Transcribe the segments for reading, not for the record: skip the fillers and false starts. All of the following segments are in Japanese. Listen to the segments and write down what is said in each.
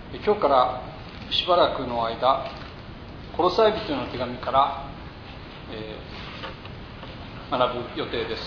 今日からしばらくの間、コロサイ人への手紙から、学ぶ予定です。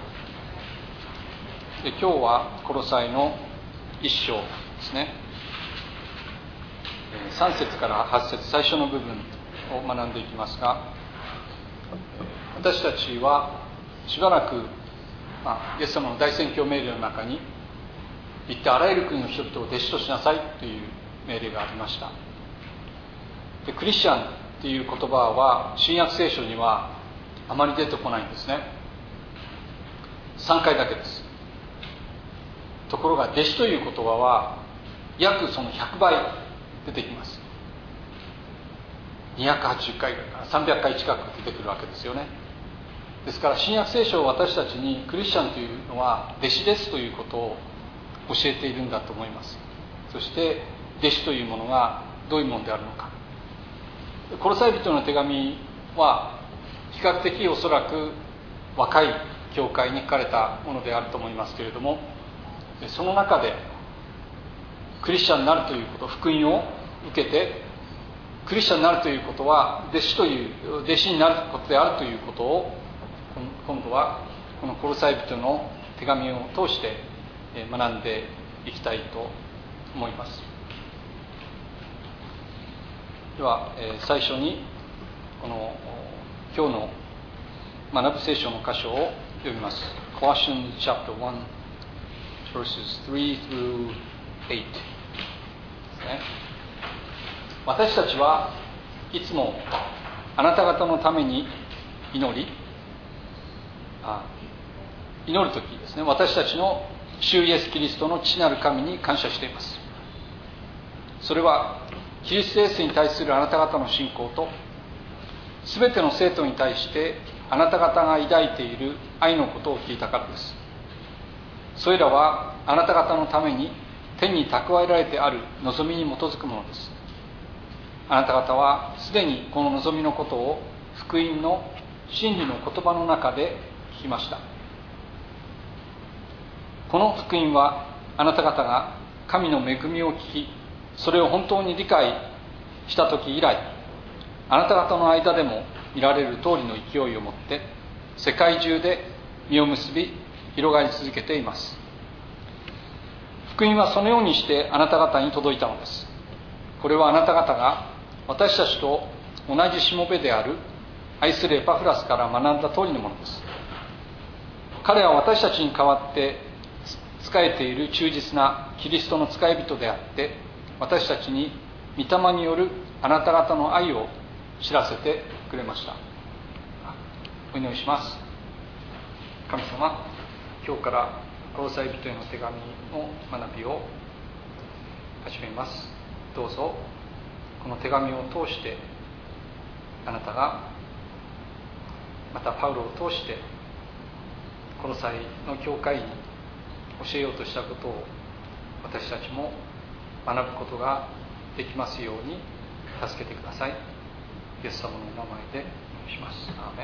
今日はコロサイの1章ですね。3節から8節、最初の部分を学んでいきますが、私たちはしばらく、イエス様の大宣教命令の中に、行ってあらゆる国の人々を弟子としなさいという命令がありました。で、クリスチャンという言葉は新約聖書にはあまり出てこないんですね。3回だけです。ところが弟子という言葉は約その100倍出てきます。280回から300回近く出てくるわけですよね。ですから新約聖書は私たちにクリスチャンというのは弟子ですということを教えているんだと思います。そして弟子というものがどういうものであるのか。コロサイ人の手紙は比較的おそらく若い教会に書かれたものであると思いますけれども、その中でクリスチャンになるということ、福音を受けてクリスチャンになるということは弟子になることであるということを、今度はこのコロサイ人の手紙を通して学んでいきたいと思います。では最初にこの今日の学ぶ聖書の箇所を読みます。 Colossians chapter 1 verses 3 through 8 ですね。私たちはいつもあなた方のために祈るときですね、私たちの主イエスキリストの父なる神に感謝しています。それはキリストイエスに対するあなた方の信仰と、すべての生徒に対してあなた方が抱いている愛のことを聞いたからです。それらはあなた方のために天に蓄えられてある望みに基づくものです。あなた方はすでにこの望みのことを福音の真理の言葉の中で聞きました。この福音はあなた方が神の恵みを聞き、それを本当に理解した時以来、あなた方の間でも見られる通りの勢いを持って世界中で実を結び広がり続けています。福音はそのようにしてあなた方に届いたのです。これはあなた方が私たちと同じしもべである愛するエパフラスから学んだ通りのものです。彼は私たちに代わって仕えている忠実なキリストの使い人であって、私たちに御霊によるあなた方の愛を知らせてくれました。お祈りします。神様、今日からコロサイ人への手紙の学びを始めます。どうぞこの手紙を通してあなたが、またパウロを通してコロサイの教会に教えようとしたことを私たちも学ぶことができますように助けてください。イエス様の名前でお願いします。アーメン。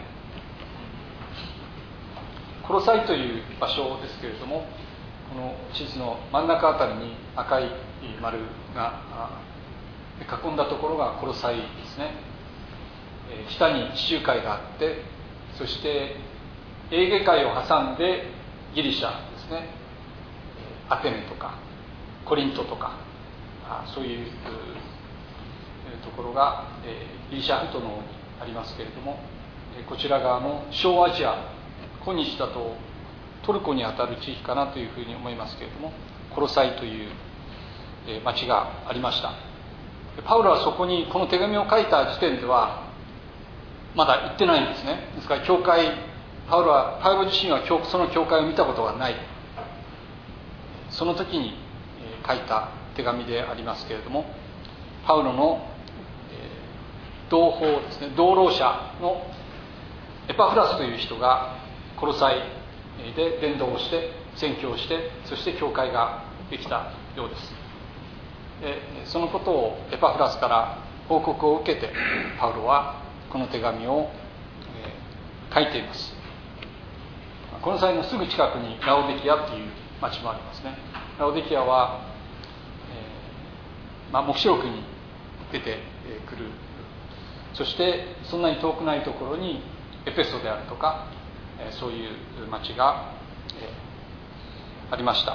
コロサイという場所ですけれども、この地図の真ん中あたりに赤い丸が囲んだところがコロサイですね。下に地中海があって、そしてエーゲ海を挟んでギリシャですね、アテネとかコリントとか、そういうところがギリシャ半島の方にありますけれども、こちら側の小アジア、今日だとトルコにあたる地域かなというふうに思いますけれども、コロサイという町がありました。パウロはそこにこの手紙を書いた時点ではまだ行ってないんですね。ですからパウロ自身はその教会を見たことがない、その時に書いた手紙でありますけれども、パウロの同胞ですね、同労者のエパフラスという人がコロサイで伝道をして宣教をして、そして教会ができたようです。そのことをエパフラスから報告を受けて、パウロはこの手紙を書いています。この際のすぐ近くにラオデキアという町もありますね。ラオデキアは黙示録に出てくる。そしてそんなに遠くないところにエペソであるとか、そういう町がありました。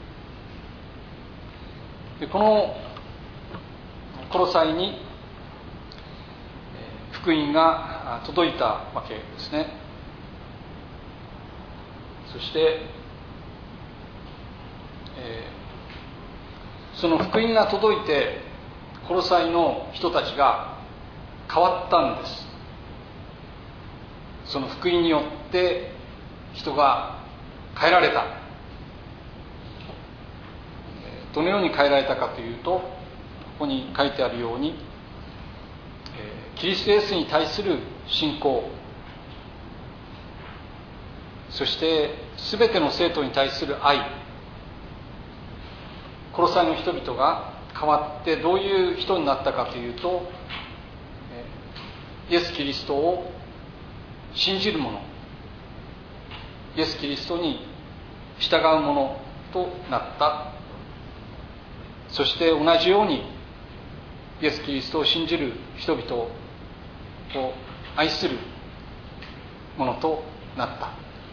でこのコロサイに福音が届いたわけですね。そして、その福音が届いてコロサイの人たちが変わったんです。その福音によって人が変えられた。どのように変えられたかというと、ここに書いてあるように、キリストイエスに対する信仰、そして全ての生徒に対する愛、コロサイの人々が変わってどういう人になったかというと、イエス・キリストを信じる者、イエス・キリストに従う者となった。そして同じようにイエス・キリストを信じる人々を愛するものとなった。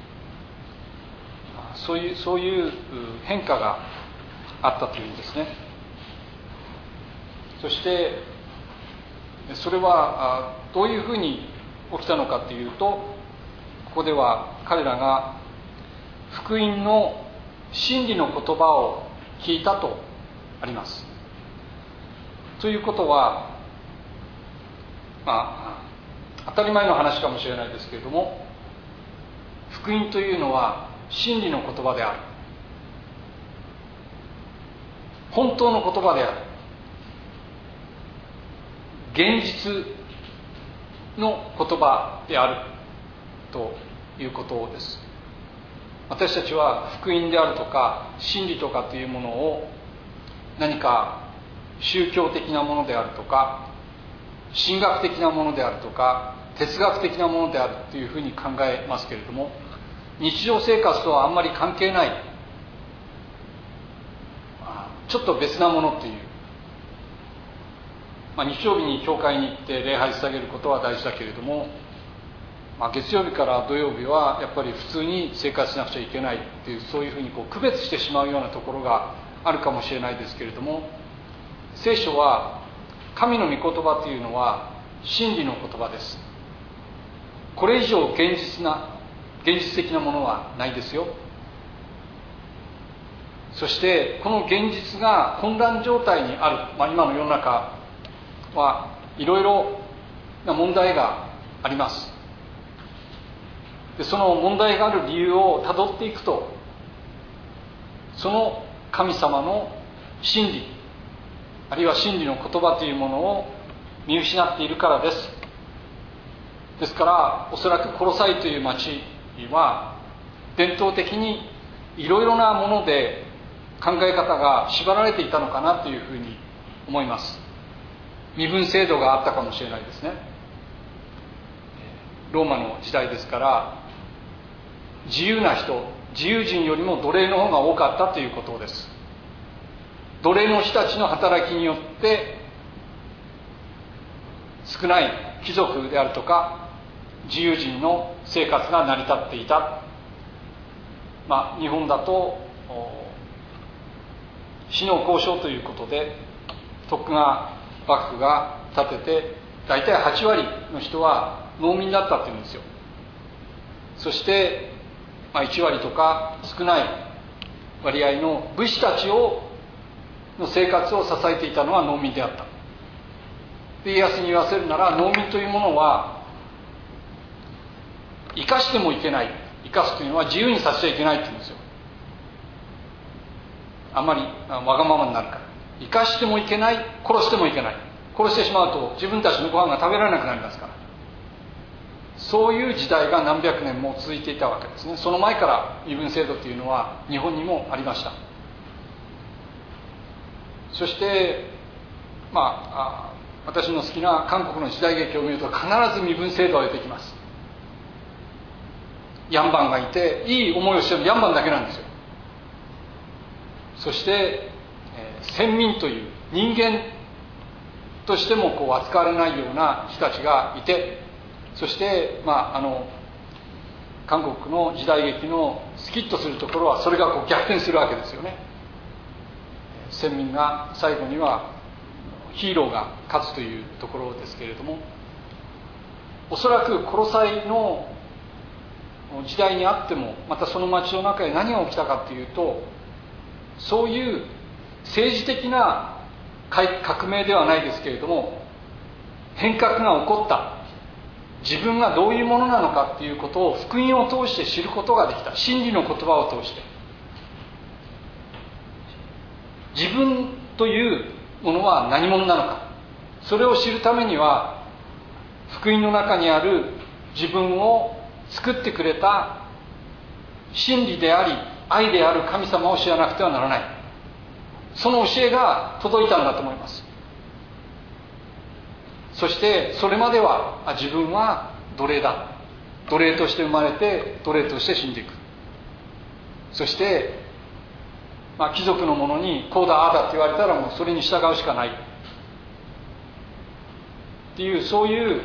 そういう変化があったというんですね。そしてそれはどういうふうに起きたのかというと、ここでは彼らが福音の真理の言葉を聞いたとあります。ということは、当たり前の話かもしれないですけれども、福音というのは真理の言葉である、本当の言葉である、現実の言葉であるということです。私たちは福音であるとか真理とかというものを何か宗教的なものであるとか神学的なものであるとか哲学的なものであるというふうに考えますけれども、日常生活とはあんまり関係ない、ちょっと別なものという、日曜日に教会に行って礼拝捧げることは大事だけれども、月曜日から土曜日はやっぱり普通に生活しなくちゃいけないっていう、そういうふうに区別してしまうようなところがあるかもしれないですけれども、聖書は神の御言葉というのは真理の言葉です。これ以上現実的なものはないですよ。そしてこの現実が混乱状態にある、今の世の中はいろいろな問題があります。でその問題がある理由をたどっていくと、その神様の真理、あるいは真理の言葉というものを見失っているからです。ですからおそらくコロサイという町は伝統的にいろいろなもので考え方が縛られていたのかなというふうに思います。身分制度があったかもしれないですね。ローマの時代ですから、自由な人、自由人よりも奴隷の方が多かったということです。奴隷の人たちの働きによって少ない貴族であるとか自由人の生活が成り立っていた。日本だと死の交渉ということで徳川幕府が建てて、大体8割の人は農民だったっていうんですよ。そして1割とか少ない割合の武士たちの生活を支えていたのは農民であった。で、家康に言わせるなら、農民というものは生かしてもいけない、生かすというのは自由にさせちゃいけないって言うんですよ。あんまりわがままになるから。生かしてもいけない、殺してもいけない。殺してしまうと自分たちのご飯が食べられなくなりますから。そういう時代が何百年も続いていたわけですね。その前から身分制度というのは日本にもありました。そして私の好きな韓国の時代劇を見ると必ず身分制度が出てきます。ヤンバンがいて、いい思いをしてもヤンバンだけなんですよ。そして、 先民という人間としても扱われないような人たちがいて、そして、韓国の時代劇のスキッとするところはそれが逆転するわけですよね。先民が最後にはヒーローが勝つというところですけれども、おそらくコロサイの時代にあっても、またその町の中で何が起きたかというと、そういう政治的な革命ではないですけれども、変革が起こった、自分がどういうものなのかということを福音を通して知ることができた。真理の言葉を通して、自分というものは何者なのか、それを知るためには福音の中にある自分を作ってくれた真理であり愛である神様を知らなくてはならない。その教えが届いたんだと思います。そしてそれまでは自分は奴隷だ、奴隷として生まれて奴隷として死んでいく。そして、貴族の者にこうだああだって言われたらもうそれに従うしかないっていう、そういう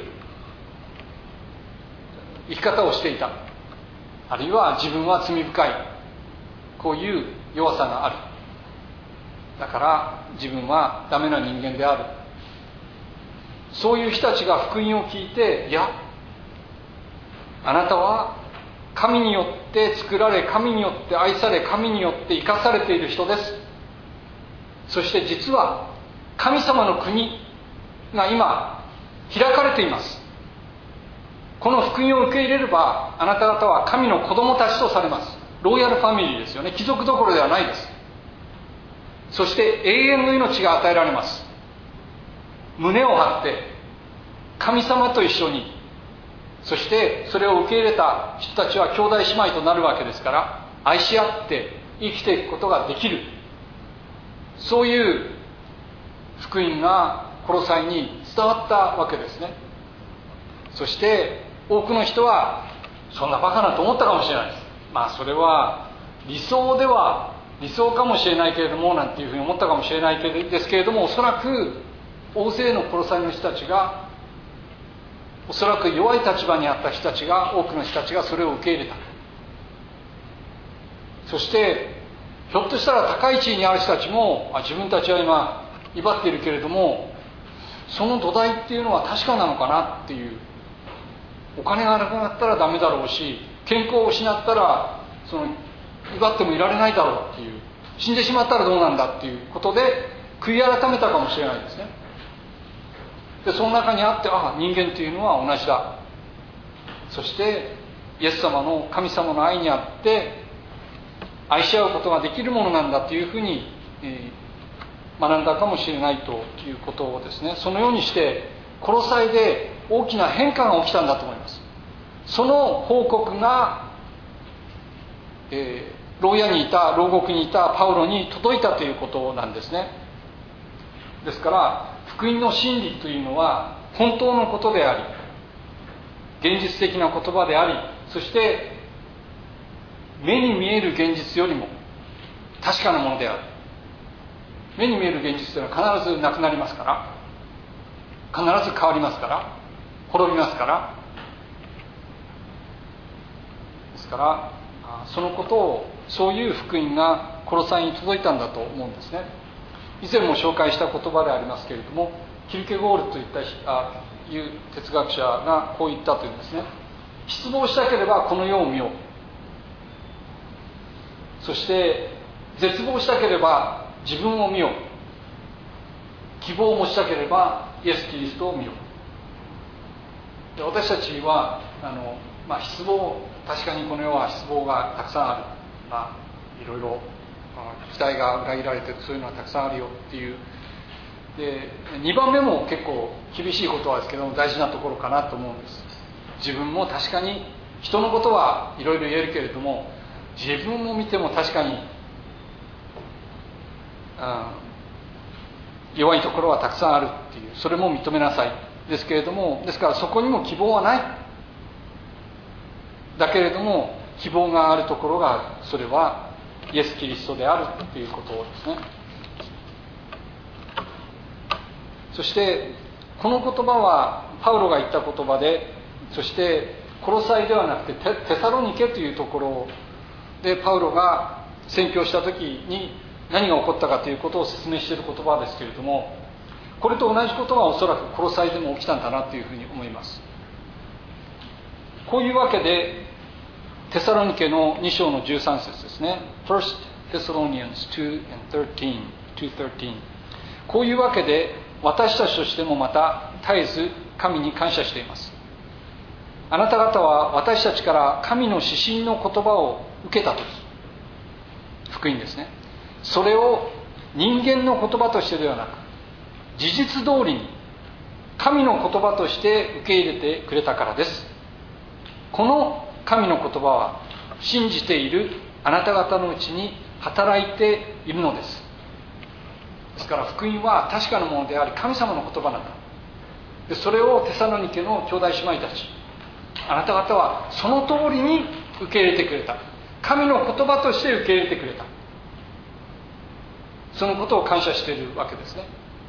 生き方をしていた。あるいは自分は罪深い、こういう弱さがある、だから自分はダメな人間である、そういう人たちが福音を聞いて、いや、あなたは神によって作られ、神によって愛され、神によって生かされている人です。そして実は神様の国が今開かれています。この福音を受け入れれば、あなた方は神の子供たちとされます。ロイヤルファミリーですよね。貴族どころではないです。そして永遠の命が与えられます。胸を張って神様と一緒に、そしてそれを受け入れた人たちは兄弟姉妹となるわけですから、愛し合って生きていくことができる、そういう福音がコロサイに伝わったわけですね。そして多くの人はそんなバカなと思ったかもしれないです。それは理想かもしれないけれどもなんていうふうに思ったかもしれないですけれども、おそらく大勢のコロサイの人たちが、おそらく弱い立場にあった人たちが、多くの人たちがそれを受け入れた。そしてひょっとしたら高い地位にある人たちも、自分たちは今威張っているけれども、その土台っていうのは確かなのかなっていう、お金がなくなったらダメだろうし、健康を失ったら威張ってもいられないだろうっていう、死んでしまったらどうなんだっていうことで悔い改めたかもしれないですね。でその中にあって、人間というのは同じだ、そしてイエス様の神様の愛にあって愛し合うことができるものなんだというふうに、学んだかもしれないということをですね、そのようにしてコロサイで大きな変化が起きたんだと思います。その報告が、牢獄にいたパウロに届いたということなんですね。ですから福音の真理というのは本当のことであり、現実的な言葉であり、そして目に見える現実よりも確かなものである。目に見える現実というのは必ずなくなりますから、必ず変わりますから、滅びますから、ですからそのことを、そういう福音がコロサイに届いたんだと思うんですね。以前も紹介した言葉でありますけれども、キルケゴールといったいう哲学者がこう言ったというんですね。失望したければこの世を見よう、そして絶望したければ自分を見よう、希望を持ちたければイエス・キリストを見よう。で私たちは失望、確かにこの世は失望がたくさんある、いろいろ期待が裏切られてそういうのはたくさんあるよっていう。で2番目も結構厳しいことはですけども大事なところかなと思うんです。自分も確かに人のことはいろいろ言えるけれども、自分を見ても確かに、弱いところはたくさんあるっていう、それも認めなさいですけれども、ですからそこにも希望はない。だけれども希望があるところがある。それはイエス・キリストであるということですね。 そしてこの言葉はパウロが言った言葉で、そしてコロサイではなくてテサロニケというところでパウロが宣教した時に何が起こったかということを説明している言葉ですけれども、これと同じことがおそらくコロサイでも起きたんだなというふうに思います。こういうわけでテサロニケの2章の13節ですね。1 Thessalonians 2:13 こういうわけで私たちとしてもまた絶えず神に感謝しています。あなた方は私たちから神の指針の言葉を受けたとき、福音ですね、それを人間の言葉としてではなく事実通りに神の言葉として受け入れてくれたからです。この神の言葉は信じているあなた方のうちに働いているのです。ですから福音は確かなものであり神様の言葉なんだ。でそれをテサロニケの兄弟姉妹たち、あなた方はその通りに受け入れてくれた。神の言葉として受け入れてくれた。そのことを感謝しているわけですね。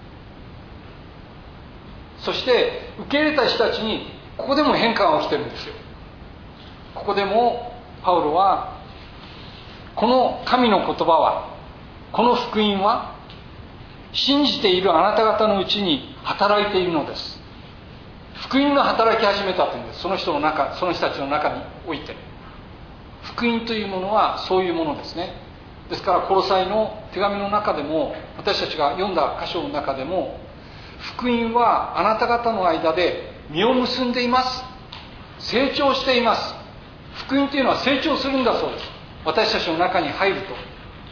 そして受け入れた人たちにここでも変化が起きてるんですよ。ここでもパウロはこの神の言葉は、この福音は信じているあなた方のうちに働いているのです。福音が働き始めたというんです。その人たちの中において福音というものはそういうものですね。ですからコロサイの手紙の中でも、私たちが読んだ箇所の中でも、福音はあなた方の間で実を結んでいます、成長しています。福音というのは成長するんだそうです。私たちの中に入ると。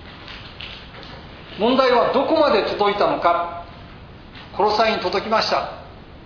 問題はどこまで届いたのか。コロサイに届きました。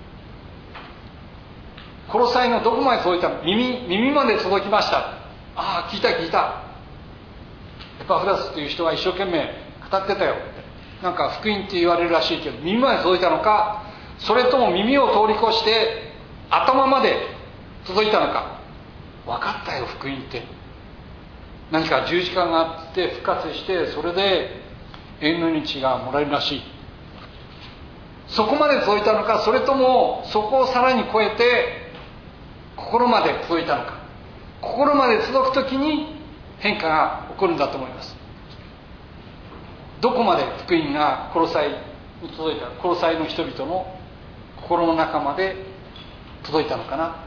コロサイのどこまで届いたの？耳まで届きました。ああ、聞いた。エパフラスという人が一生懸命語ってたよ。なんか福音って言われるらしいけど、耳まで届いたのか、それとも耳を通り越して頭まで届いたのか。分かったよ、福音って。何か十字架があって復活して、それで永遠の命がもらえるらしい。そこまで届いたのか、それともそこをさらに超えて心まで届いたのか。心まで届くときに変化が起こるんだと思います。どこまで福音がコロサイに届いた、コロサイの人々の心の中まで届いたのかな。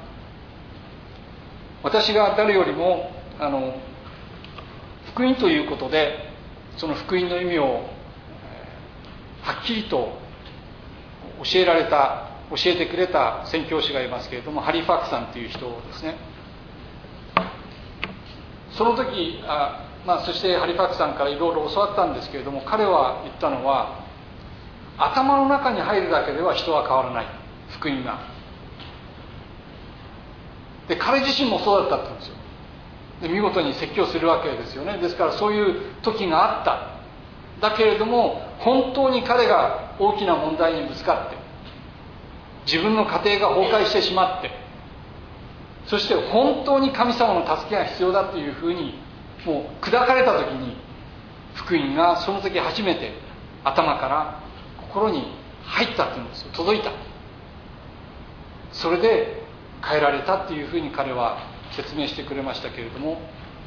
私が誰よりも福音ということでその福音の意味をはっきりと教えてくれた宣教師がいますけれども、ハリー・ファクさんという人ですね。その時そしてハリー・ファクさんからいろいろ教わったんですけれども、彼は言ったのは、頭の中に入るだけでは人は変わらない、福音が。で彼自身もそうだったって言うんですよ。で見事に説教するわけですよね。ですからそういう時があった。だけれども本当に彼が大きな問題にぶつかって、自分の家庭が崩壊してしまって、そして本当に神様の助けが必要だというふうにもう砕かれた時に、福音がその時初めて頭から心に入ったっていうんですよ。届いた。それで変えられたっていうふうに彼は説明してくれましたけれども、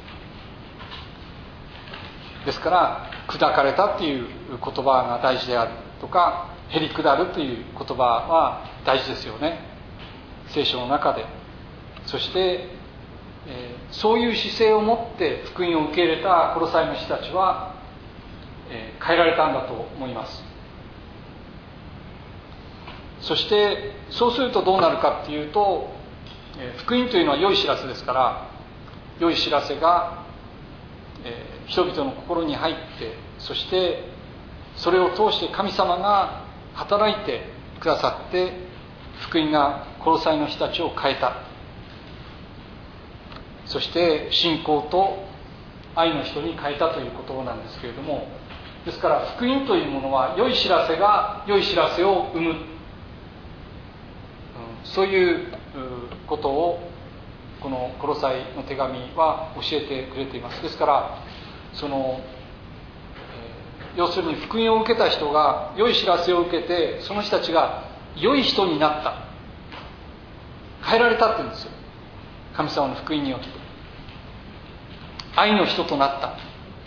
ですから砕かれたっていう言葉が大事であるとか、へり下るという言葉は大事ですよね、聖書の中で。そして、そういう姿勢を持って福音を受け入れたコロサイの人たちは、変えられたんだと思います。そしてそうするとどうなるかっていうと、福音というのは良い知らせですから、良い知らせが、人々の心に入って、そしてそれを通して神様が働いてくださって、福音がコロサイの人たちを変えた。そして信仰と愛の人に変えたということなんですけれども、ですから福音というものは良い知らせが良い知らせを生む、そういうことをこのコロサイの手紙は教えてくれています。ですからその要するに福音を受けた人が良い知らせを受けて、その人たちが良い人になった、変えられたって言うんですよ。神様の福音によって愛の人となった。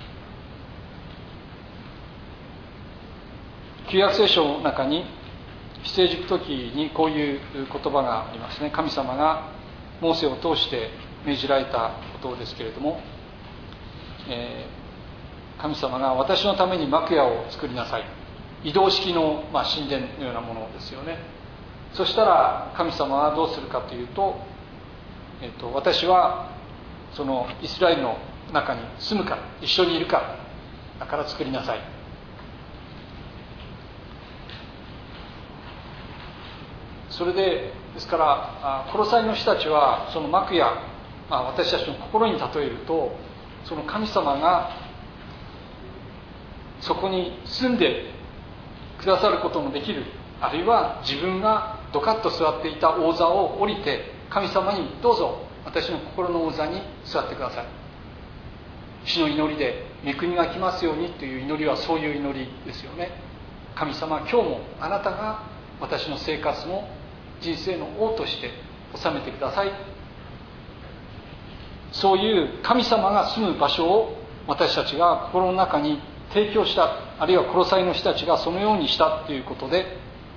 旧約聖書の中に出エジプト記にこういう言葉がありますね。神様がモーセを通して命じられたことですけれども、神様が私のために幕屋を作りなさい、移動式の、神殿のようなものですよね。そしたら神様はどうするかというと、私はそのイスラエルの中に住むから、一緒にいるから、だから作りなさい。それですからコロサイの人たちはその幕屋、私たちの心に例えると、その神様がそこに住んでくださることもできる、あるいは自分がドカッと座っていた王座を降りて、神様にどうぞ私の心の王座に座ってください、主の祈りで御国が来ますようにという祈りはそういう祈りですよね。神様、今日もあなたが私の生活の人生の王として治めてください。そういう神様が住む場所を私たちが心の中に提供した、あるいはコロサイの人たちがそのようにしたということで、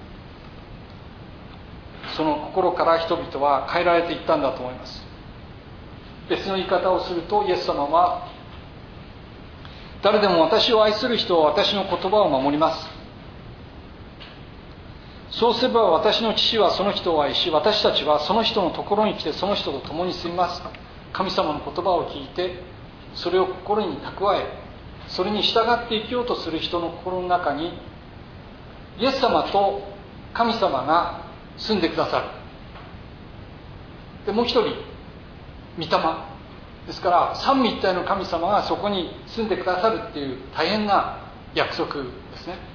その心から人々は変えられていったんだと思います。別の言い方をすると、イエス様は誰でも私を愛する人は私の言葉を守ります、そうすれば私の父はその人を愛し、私たちはその人のところに来てその人と共に住みます。神様の言葉を聞いてそれを心に蓄え、それに従って生きようとする人の心の中にイエス様と神様が住んでくださる。でもう一人、御霊ですから、三位一体の神様がそこに住んでくださるっていう大変な約束ですね。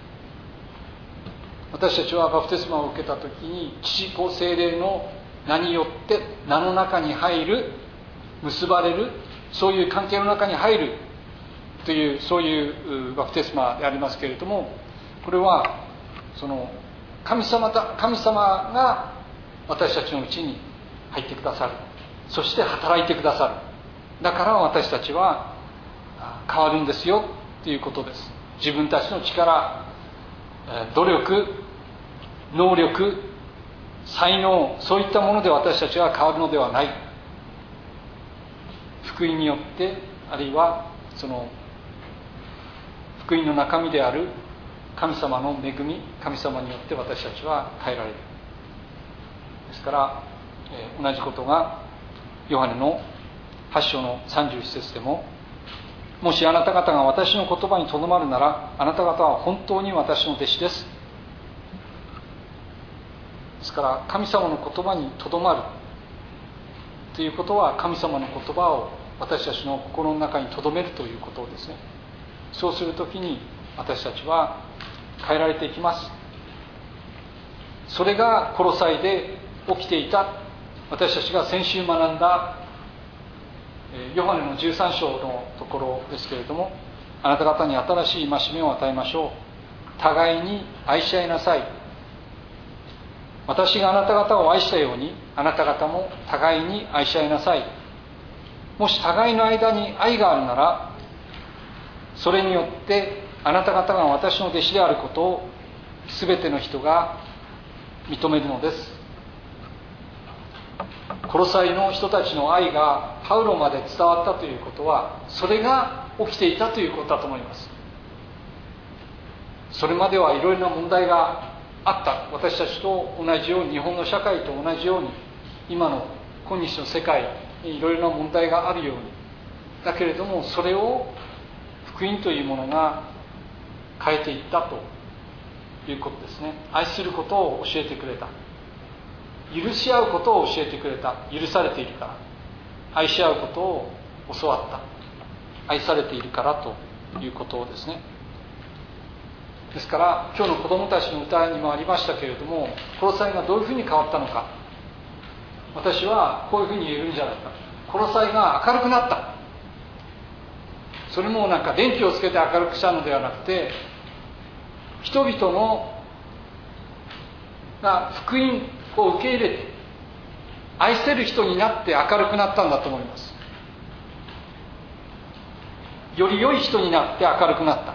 私たちはバプテスマを受けた時に父子聖霊の名によって名の中に入る、結ばれる、そういう関係の中に入るという、そういうバプテスマでありますけれども、これはその神様が私たちのうちに入ってくださる、そして働いてくださる。だから私たちは変わるんですよということです。自分たちの力、努力、能力、才能、そういったもので私たちは変わるのではない。福音によって、あるいはその福音の中身である神様の恵み、神様によって私たちは変えられる。ですから、同じことがヨハネの8章の31節でも、もしあなた方が私の言葉にとどまるなら、あなた方は本当に私の弟子です。ですから神様の言葉にとどまるということは、神様の言葉を私たちの心の中にとどめるということですね。そうするときに私たちは変えられていきます。それがコロサイで起きていた。私たちが先週学んだヨハネの13章のところですけれども、あなた方に新しい戒めを与えましょう。互いに愛し合いなさい。私があなた方を愛したように、あなた方も互いに愛し合いなさい。もし互いの間に愛があるなら、それによってあなた方が私の弟子であることを全ての人が認めるのです。コロサイの人たちの愛がパウロまで伝わったということは、それが起きていたということだと思います。それまではいろいろな問題があった。私たちと同じように、日本の社会と同じように、今の今日の世界にいろいろな問題があるように、だけれどもそれを福音というものが変えていったということですね。愛することを教えてくれた。許し合うことを教えてくれた。許されているから。愛し合うことを教わった。愛されているからということですね。ですから今日の子どもたちの歌にもありましたけれども、コロサイがどういうふうに変わったのか、私はこういうふうに言えるんじゃないか。コロサイが明るくなった。それもなんか電気をつけて明るくしたのではなくて、 人々が福音を受け入れて愛せる人になって明るくなったんだと思います。より良い人になって明るくなった。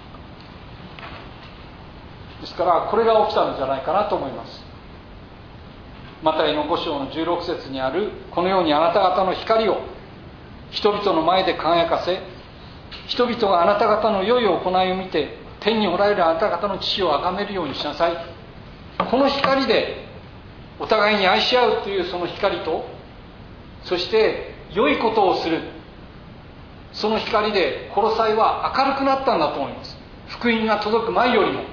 ですからこれが起きたのじゃないかなと思います。マタイの5章の16節にある、このようにあなた方の光を人々の前で輝かせ、人々があなた方の良い行いを見て天におられるあなた方の父を崇めるようにしなさい。この光でお互いに愛し合うというその光と、そして良いことをするその光でコロサイは明るくなったんだと思います。福音が届く前よりも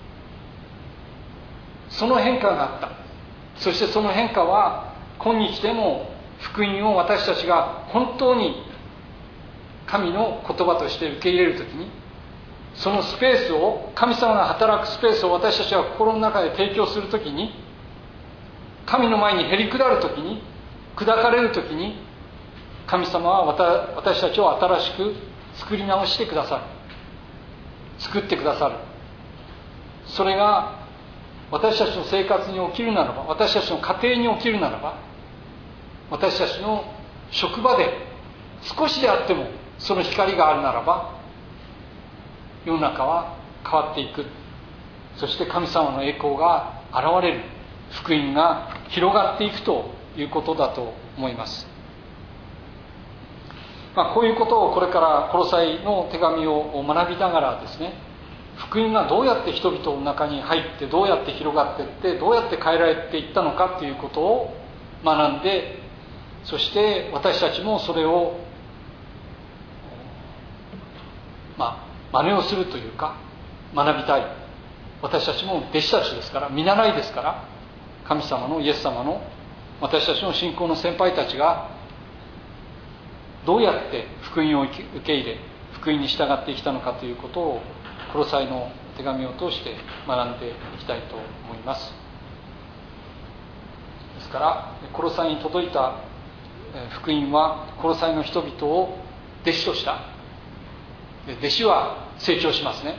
その変化があった。そしてその変化は今日でも福音を私たちが本当に神の言葉として受け入れるときに、そのスペースを、神様が働くスペースを私たちが心の中で提供するときに、神の前にへり下るときに、砕かれるときに、神様は私たちを新しく作り直してくださる、作ってくださる。それが私たちの生活に起きるならば、私たちの家庭に起きるならば、私たちの職場で少しであってもその光があるならば、世の中は変わっていく。そして神様の栄光が現れる、福音が広がっていくということだと思います。こういうことをこれからコロサイの手紙を学びながらですね、福音がどうやって人々の中に入って、どうやって広がっていって、どうやって変えられていったのかということを学んで、そして私たちもそれを真似をするというか学びたい。私たちも弟子たちですから、見習いですから、神様のイエス様の私たちの信仰の先輩たちがどうやって福音を受け入れ、福音に従ってきたのかということをコロサイの手紙を通して学んでいきたいと思います。ですからコロサイに届いた福音はコロサイの人々を弟子とした。弟子は成長しますね。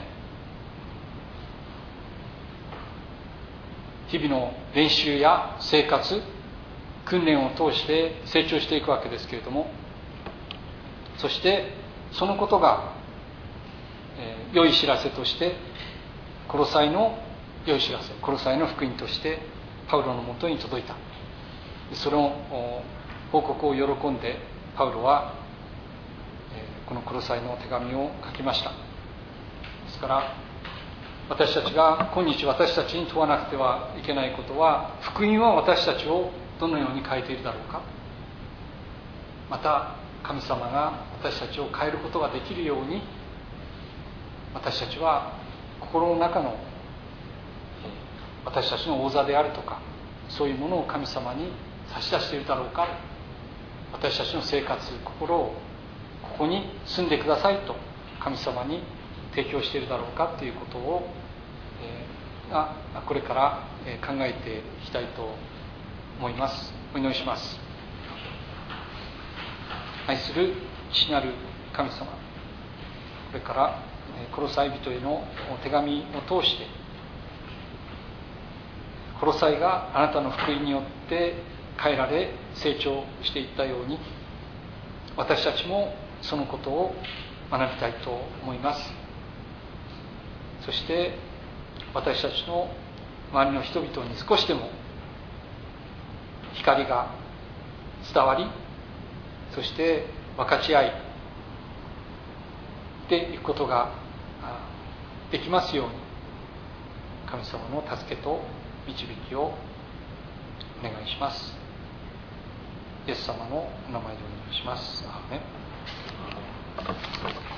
日々の練習や生活、訓練を通して成長していくわけですけれども、そしてそのことが良い知らせとしてコロサイの良い知らせ、コロサイの福音としてパウロのもとに届いた。その報告を喜んでパウロはこのコロサイの手紙を書きました。ですから私たちが今日私たちに問わなくてはいけないことは、福音は私たちをどのように変えているだろうか、また神様が私たちを変えることができるように、私たちは心の中の私たちの王座であるとか、そういうものを神様に差し出しているだろうか、私たちの生活、心をここに住んでくださいと神様に提供しているだろうかということを、これから考えていきたいと思います。お祈りします。愛する父なる神様、これからコロサイ人への手紙を通して、コロサイがあなたの福音によって変えられ成長していったように、私たちもそのことを学びたいと思います。そして私たちの周りの人々に少しでも光が伝わり、そして分かち合いでいくことができますように、神様の助けと導きをお願いします。イエス様のお名前でお願いします。アーメン。